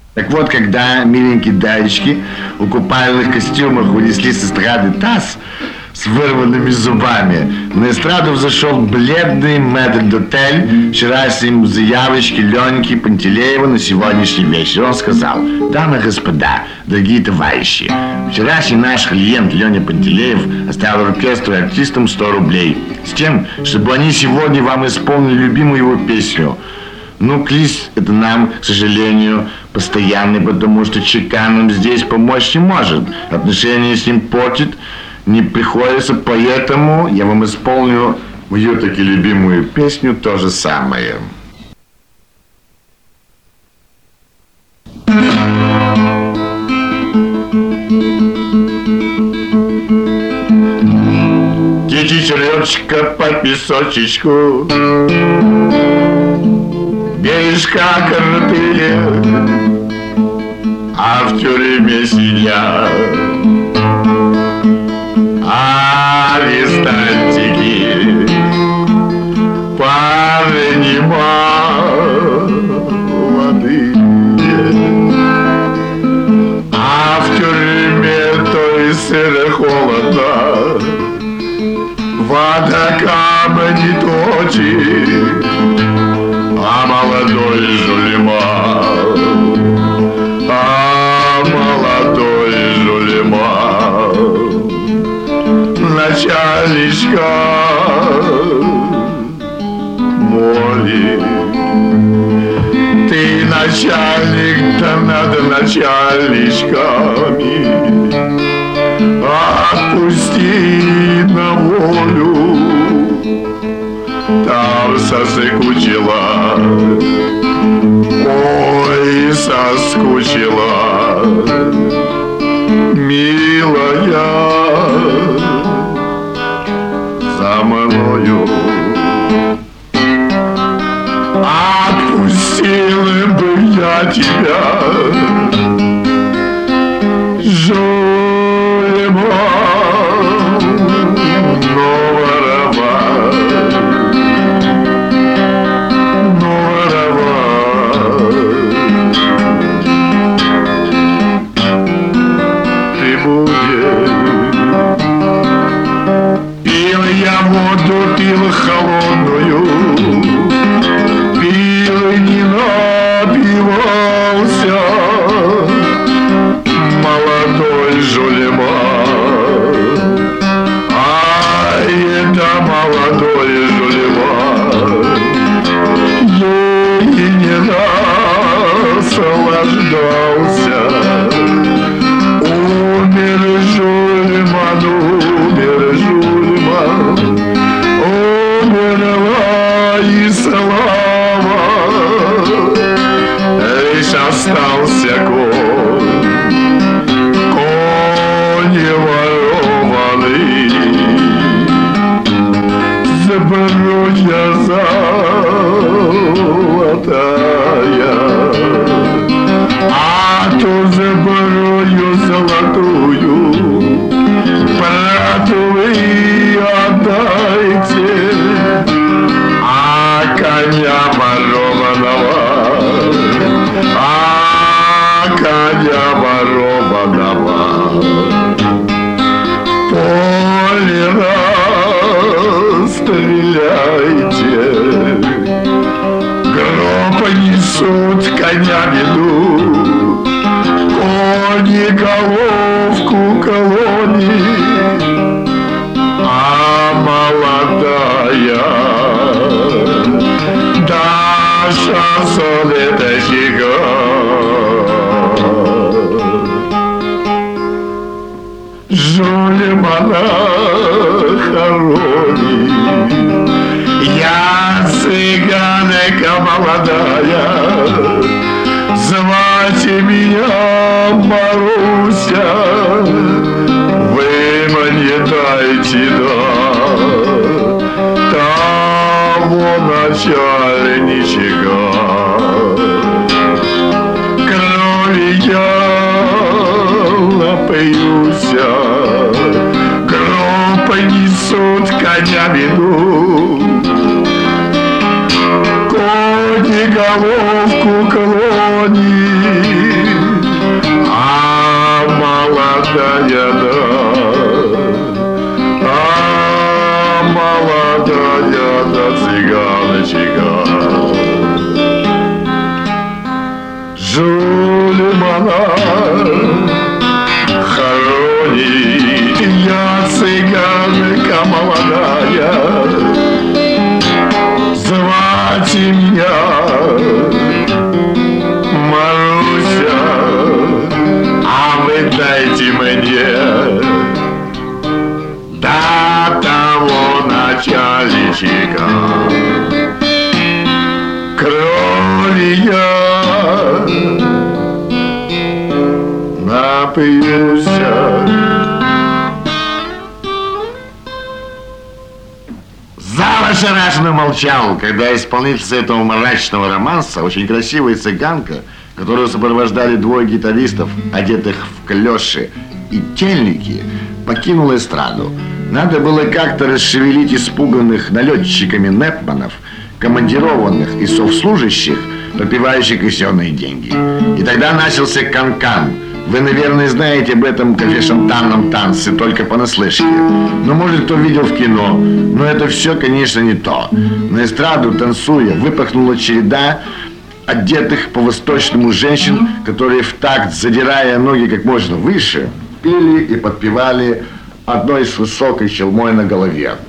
Так вот, когда миленькие даечки в купальных костюмах унесли с эстрады таз с вырванными зубами, на эстраду взошел бледный метрдотель вчерашней заявочки Леньки Пантелеева на сегодняшний вечер. Он сказал: дамы и господа, дорогие товарищи, вчерашний наш клиент Леня Пантелеев оставил оркестру и артистам 100 рублей с тем, чтобы они сегодня вам исполнили любимую его песню. Ну, клист это нам, к сожалению, постоянный, потому что ЧК нам здесь помочь не может. Отношения с ним портит, не приходится, поэтому я вам исполню мою таки любимую песню то же самое. Течет речка по песочечку, бережка коротыли, а в тюрьме сидят арестантики, парни молодые, а в тюрьме то и сыро холодно, вода камни точит, а молодой Жулиман, начальничка молит. Ты начальник, да надо начальничками отпусти на волю. Там соскучила, ой, соскучила, милая, за мною. Отпустил бы я тебя, Жулиман, но воровать, ты будешь. Пил я воду, пил холодную, пил и не напивался, молодой Жулиман, ай, это молодой Жулиман, ей не наслаждался, умер Жулиман, умер Жулиман, умерла и слава, лишь остался конь ворованный, сбруя золотая, а ту сбрую золотую брату вы отдайте, а коня ворованного, коня ворованного поле расстреляйте, гроб несут, коня ведут, кони головку колони, а молодая Даша солеточка Жулимана хоронит. Я цыганка молодая, звать меня Маруся, вы мне дайте того начальничка. Крови я напьюся, гроб несут, коня ведут, кони головку клонит, Жулимана хоронит я, цыганка молодая. Звать меня Маруся, а вы дайте мне до того начальника крови я напьюся. Зал ошарашенно молчал, когда исполнительница этого мрачного романса, очень красивая цыганка, которую сопровождали двое гитаристов, одетых в клёши и тельники, покинула эстраду. Надо было как-то расшевелить испуганных налетчиками Непманов, командированных и совслужащих, попивающих казенные деньги. И тогда начался канкан. Вы, наверное, знаете об этом кафе-шантанном танце только понаслышке. Но, может, кто видел в кино. Но это все, конечно, не то. На эстраду, танцуя, выпахнула череда одетых по-восточному женщин, которые в такт, задирая ноги как можно выше, пели и подпевали одной с высокой челмой на голове.